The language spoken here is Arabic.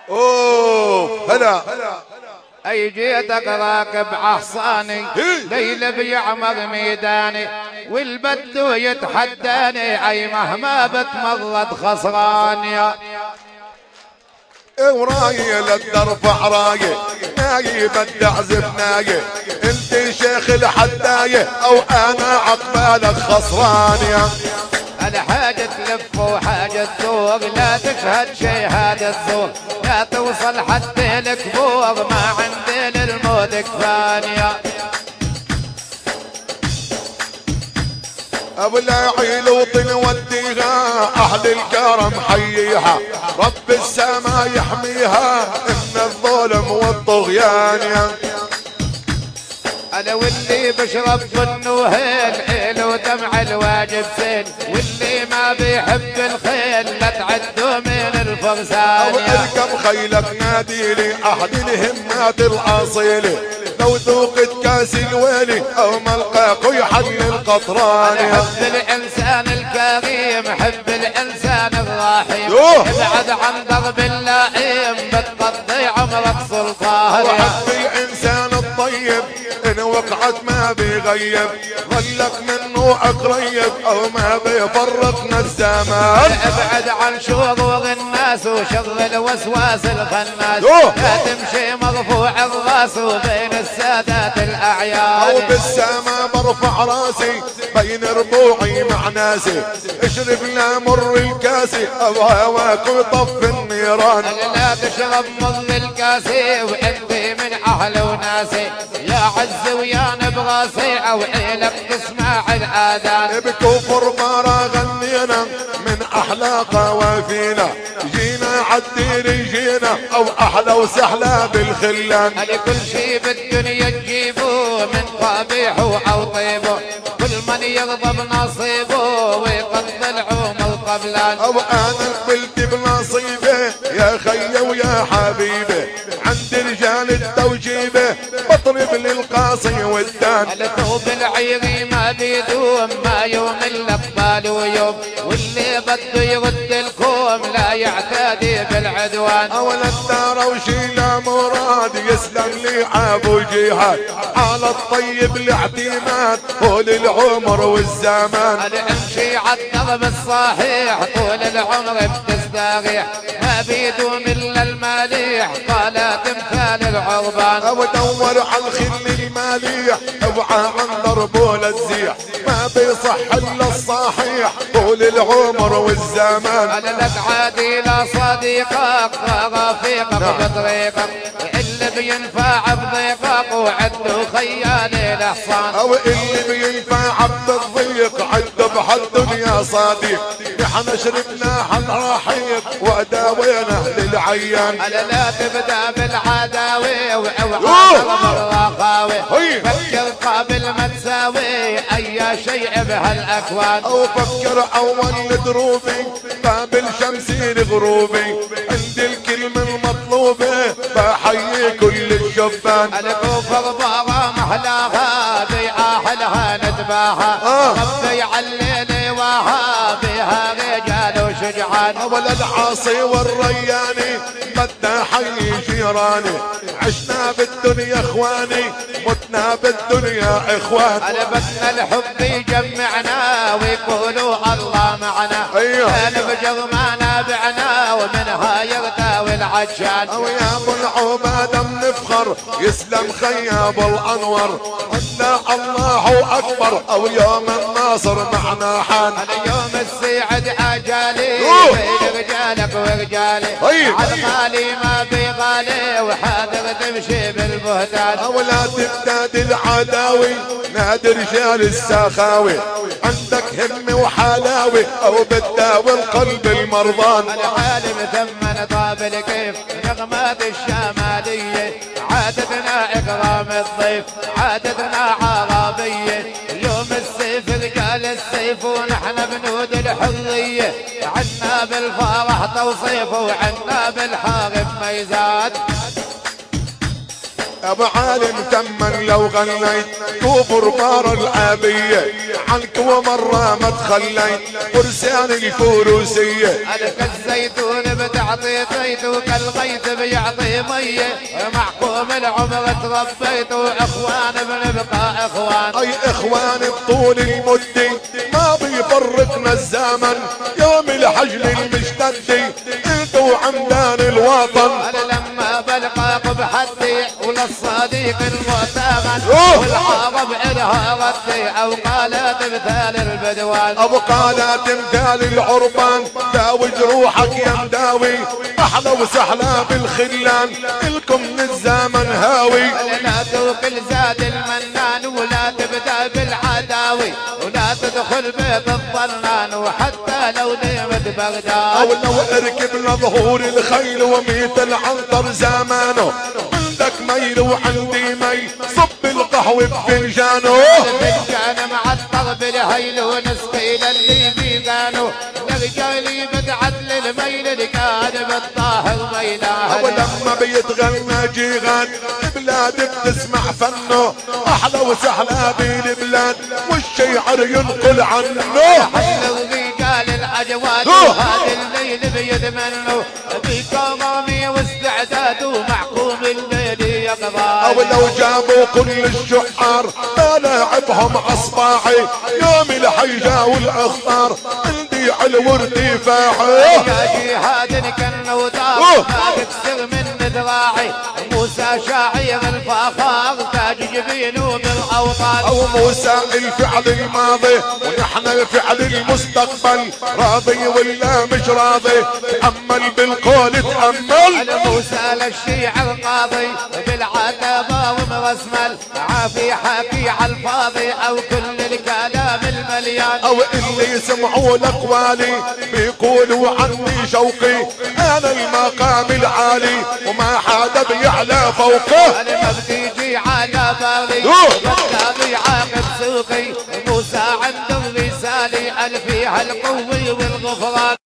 اوه هلا اي جيتك راكب حصاني ليل بيعمر ميداني والبدو يتحداني اي مهما بتمرد خسران يا وراي للدرفع راي ناي بدع زبناي انت شيخ الحداية او انا عقبالك خسران يا الحاجة تلف وحاجة تزور لا تشهد شي هذا الزور لا توصل حتى الكبور ما عندي للموت كفانية ابو العيل وطن وديها اهل الكرم حييها رب السما يحميها من الظلم والطغيان يا انا واللي بشرب ظنه هيل ودمع الواجب سيل واللي ما بيحب الخيل لا تعدوا من الفرسان او اركب خيلك ناديلي احد الهمات الاصيله لو ذوقت كاس الويلي او ملقاك يحل القطران انا حب الانسان الكريم حب الانسان الرحيم ابعد عن درب اللئيم بتقضي عمرك سلطان وحب الانسان الطيب ان وقعت ما بيغيب ظلك منه اقريب او ما بيفرقنا الزمان ابعد عن شرور الناس وشر الوسواس الخناس لا تمشي مرفوع الراس وبين السادات الاعيان او بالسما برفع راسي بين ربوعي مع ناسي اشرب لا مر الكاسي او هواك وطف النيران لا تشرب مر الكاسي وانت من اهل وناسي يا عز ويا نبغاسي او عيلك تسمع الاذان بكفر ما غنينا من احلى قوافينا جينا عالدين جينا او احلى وسهلة بالخلان كل شي بالدنيا تجيبوه من قبيحه او طيبه كل من يرضى بنصيبه ويقضي العمر قبلان او انا قبلت بنصيبه يا خي ويا حبيبي عند رجال التوجيبه بطرب للقاصي والدان الثوب العيري ما بيدوم ما يوم الاقبال ويوم واللي بده يرد الكوم لا يعتدي بالعدوان اول الدار وشيله مراد يسلم لي ابو جهاد على الطيب الاعتماد طول العمر والزمان انا امشي عالدرب الصحيح طول العمر بتستريح ما بيدوم الا المليح قال تمثال العربان او دور على الخل الماليح اوعى عن ضربه للزيح ما بيصح الا الصحيح طول العمر والزمان انا لك عادي لا صديقك رفيقك بطريقك اللي بينفع بضيقك وعدوا خيالي الاحصان او اللي بينفع بالضيق عد بهالدنيا صديق نحن شربنا حنراحيق واداوينا للعيان انا لا تبدا بالعداوي واوعى الرخاوي فكر قبل ما تساوي اي شيء بهالاكوان او فكر اول دروبي قابل شمسي غروبي عندي الكلمه المطلوبه بحيي كل الشبان الكفر بابا محلاها بأهلها ندباها ربي عليني وها بها رجال وشجعان ولا العاصي والرياني بدنا حي جيراني عشنا بالدنيا اخواني متنا بالدنيا اخوان انا بدنا الحب يجمعنا ويقولوا الله معنا نبجر ما نابعنا ومنها يرتوي العجان او يا ابو العباده بنفخر يسلم خياب الانور قلنا الله اكبر او يوم الناصر معنا حان انا يوم السعد اجالي بين رجالك ورجالي عالغالي ما بيغالي وحاضر تمشي بالبهتان او لا تبتاد العداوي نادي رجال السخاوي عندك همه وحلاوي او بتداوي القلب المرضان العالم ثمن طابل كيف نغمات الشماليه عادتنا اكرام الضيف عادتنا عربيه يوم السيف رجال السيف ونحن بنود الحريه عنا بالفرح توصيف وعنا بالحارب ميزان ابو عالم تمن لو غنيت كفر بار العابية عنك ومرة ما تخليت فرسان الفروسية. ألك الزيتون بتعطي زيت وكالغيث بيعطي مية محكوم العمر تربيت وإخوان بنبقى إخوان. أي إخوان بطول المدة ما بيفرقنا الزمن يوم الحجل المشتد انتو عمدان الوطن. أنا لما بلقاك بحدي وللصديق المؤتمن والعرب إلها ردي أو قالت مثال البدوان. أبو قالت مثال العربان داوي جروحك يا مداوي أحلى وسحلى بالخلان إلكم من الزمن هاوي. لا توكل زاد المنان ولا تبدأ بالعداوي ولا تدخل بيت الظنان وحتى لو نمت بغداد. أو لو اركبنا ظهور الخيل وميت العنطر زمانه عندك ميل وعندي مي صب القهوة بفنجانه. الفنجان معطر بالهيل ونسقي للي بيقانو نرجع لي بدعت للميل اللي كان بالطاهر ميلان. أو لما بيتغنى جيغان بلاد بتسمع فنه أحلى وسحلى بالبلاد والشيعر ينقل عنه. حل الرجال الأجواد وهذا الليل بيتمنوا بكرامي واستعداد ومحكوم الليل يقضى. أو لو جابوا كل الشعار بلاعبهم أصباعي يوم الحيجة والأخطار عندي علو ارتفاعي. يا جهاد كان وطار ما تكسر من ذراعي موسى شاعر الفخار تاج جبينه بالأوطان. أو موسى الفعل الماضي ونحن الفعل المستقبل راضي ولا مش راضي تأمل بالقول تأمل. موسى للشيعر قاضي بالعتبة ومرسمل عافي حكي على الفاضي أو كل الكلام المليان. أو اللي يسمعوا الأقوالي بيقولوا عني شوقي أنا المقام العالي وما حدا بيعلى فوقه. أنا ما بتيجي على بالي بدي عاقب سوقي موسى عند الرسالة أنا فيها القوة والغفران.